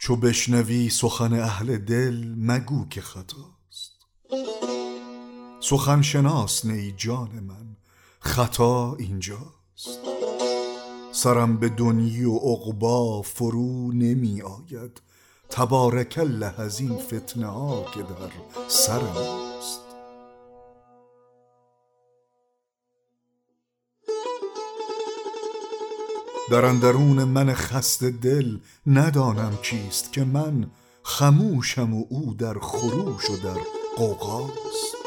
چو بشنوی سخن اهل دل مگو که خطاست. سخن شناس نه ای جان من، خطا اینجاست. سرم به دنیی و عقبی فرو نمی آید، تبارک الله از این فتنه ها که در سر ماست. در اندرون من خسته دل ندانم چیست، که من خموشم و او در خروش و در غوغاست.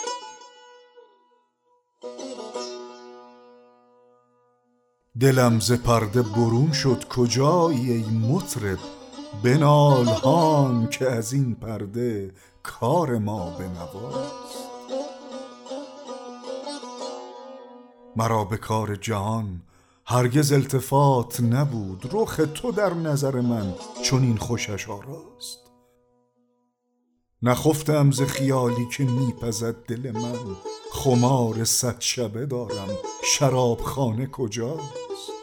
دلم ز پرده برون شد کجایی ای مطرب، بنال هان که از این پرده کار ما به نواست. مرا به کار جهان هرگز التفات نبود، رخ تو در نظر من چنین خوشش آراست. نخفتم ز خیالی که میپزد دل من، خمار 100 شبه دارم شرابخانه کجاست.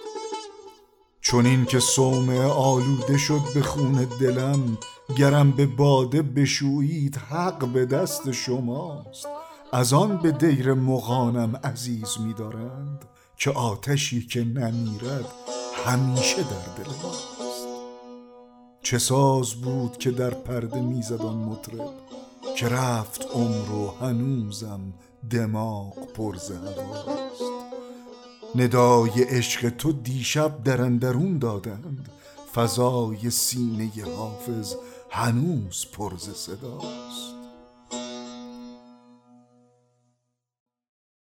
چنین که صومعه آلوده شد به خون دلم، گرم به باده بشویید حق به دست شماست. از آن به دیر مغانم عزیز می‌دارند، که آتشی که نمیرد همیشه در دل ماست. چه ساز بود که در پرده میزد آن مطرب، که رفت عمر و هنوزم دماغ پر ز هواست. ندای عشق تو دیشب در اندرون دادند، فضای سینه حافظ هنوز پر ز صداست.